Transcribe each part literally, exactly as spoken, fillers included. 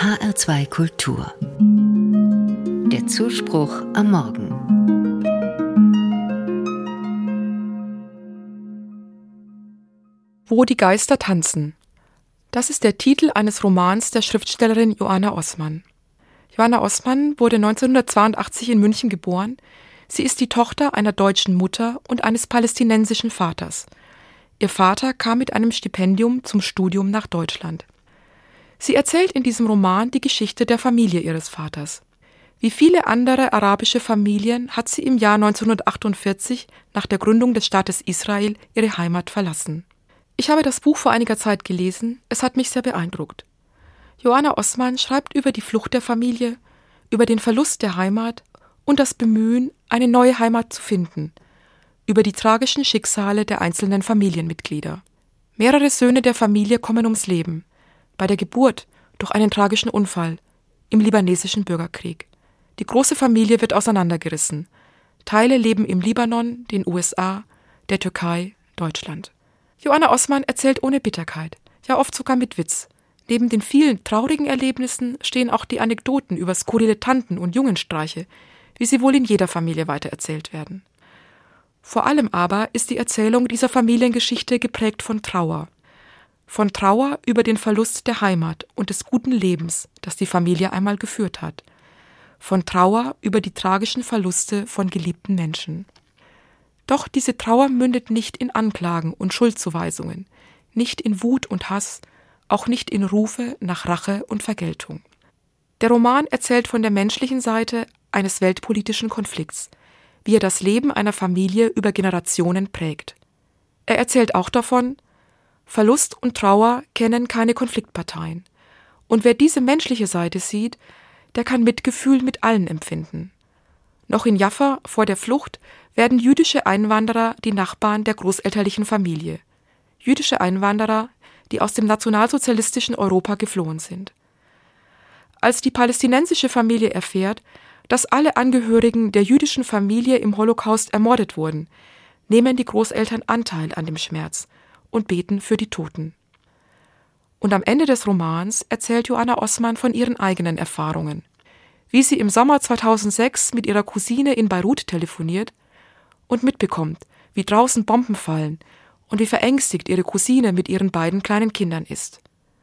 H R zwei Kultur. Der Zuspruch am Morgen. Wo die Geister tanzen. Das ist der Titel eines Romans der Schriftstellerin Joanna Osman. Joanna Osman wurde neunzehnhundertzweiundachtzig in München geboren. Sie ist die Tochter einer deutschen Mutter und eines palästinensischen Vaters. Ihr Vater kam mit einem Stipendium zum Studium nach Deutschland. Sie erzählt in diesem Roman die Geschichte der Familie ihres Vaters. Wie viele andere arabische Familien hat sie im Jahr neunzehnhundertachtundvierzig nach der Gründung des Staates Israel ihre Heimat verlassen. Ich habe das Buch vor einiger Zeit gelesen, es hat mich sehr beeindruckt. Joanna Osman schreibt über die Flucht der Familie, über den Verlust der Heimat und das Bemühen, eine neue Heimat zu finden, über die tragischen Schicksale der einzelnen Familienmitglieder. Mehrere Söhne der Familie kommen ums Leben, bei der Geburt durch einen tragischen Unfall im libanesischen Bürgerkrieg. Die große Familie wird auseinandergerissen. Teile leben im Libanon, den U S A, der Türkei, Deutschland. Joanna Osman erzählt ohne Bitterkeit, ja oft sogar mit Witz. Neben den vielen traurigen Erlebnissen stehen auch die Anekdoten über skurrile Tanten und Jungenstreiche, wie sie wohl in jeder Familie weitererzählt werden. Vor allem aber ist die Erzählung dieser Familiengeschichte geprägt von Trauer. Von Trauer über den Verlust der Heimat und des guten Lebens, das die Familie einmal geführt hat. Von Trauer über die tragischen Verluste von geliebten Menschen. Doch diese Trauer mündet nicht in Anklagen und Schuldzuweisungen, nicht in Wut und Hass, auch nicht in Rufe nach Rache und Vergeltung. Der Roman erzählt von der menschlichen Seite eines weltpolitischen Konflikts, wie er das Leben einer Familie über Generationen prägt. Er erzählt auch davon, Verlust und Trauer kennen keine Konfliktparteien. Und wer diese menschliche Seite sieht, der kann Mitgefühl mit allen empfinden. Noch in Jaffa, vor der Flucht, werden jüdische Einwanderer die Nachbarn der großelterlichen Familie. Jüdische Einwanderer, die aus dem nationalsozialistischen Europa geflohen sind. Als die palästinensische Familie erfährt, dass alle Angehörigen der jüdischen Familie im Holocaust ermordet wurden, nehmen die Großeltern Anteil an dem Schmerz und beten für die Toten. Und am Ende des Romans erzählt Joanna Osman von ihren eigenen Erfahrungen, wie sie im Sommer zweitausendsechs mit ihrer Cousine in Beirut telefoniert und mitbekommt, wie draußen Bomben fallen und wie verängstigt ihre Cousine mit ihren beiden kleinen Kindern ist.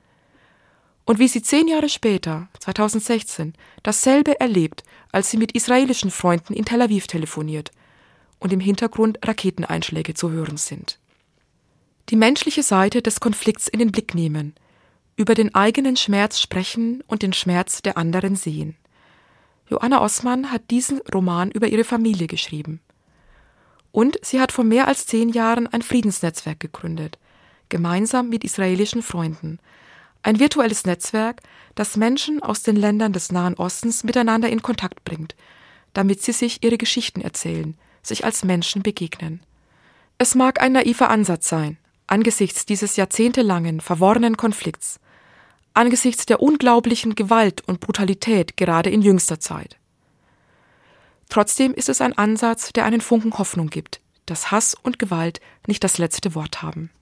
Und wie sie zehn Jahre später, zweitausendsechzehn, dasselbe erlebt, als sie mit israelischen Freunden in Tel Aviv telefoniert und im Hintergrund Raketeneinschläge zu hören sind. Die menschliche Seite des Konflikts in den Blick nehmen, über den eigenen Schmerz sprechen und den Schmerz der anderen sehen. Joanna Osman hat diesen Roman über ihre Familie geschrieben. Und sie hat vor mehr als zehn Jahren ein Friedensnetzwerk gegründet, gemeinsam mit israelischen Freunden. Ein virtuelles Netzwerk, das Menschen aus den Ländern des Nahen Ostens miteinander in Kontakt bringt, damit sie sich ihre Geschichten erzählen, sich als Menschen begegnen. Es mag ein naiver Ansatz sein, angesichts dieses jahrzehntelangen, verworrenen Konflikts, angesichts der unglaublichen Gewalt und Brutalität gerade in jüngster Zeit. Trotzdem ist es ein Ansatz, der einen Funken Hoffnung gibt, dass Hass und Gewalt nicht das letzte Wort haben.